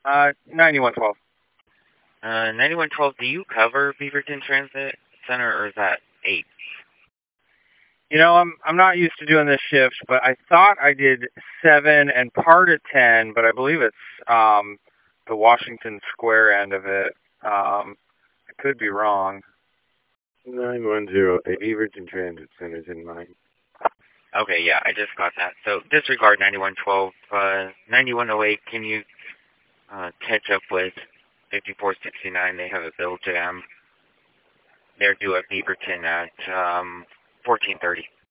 9112. 9112, do you cover Beaverton Transit Center, or is that 8? You know, I'm not used to doing this shift, but I thought I did 7 and part of 10, but I believe it's the Washington Square end of it. I could be wrong. 910, a Beaverton Transit Center's in mine. Okay, yeah, I just got that. So disregard 9112. 9108, can you catch up with 5469? They have a bill jam. They're due at Beaverton at 14:30.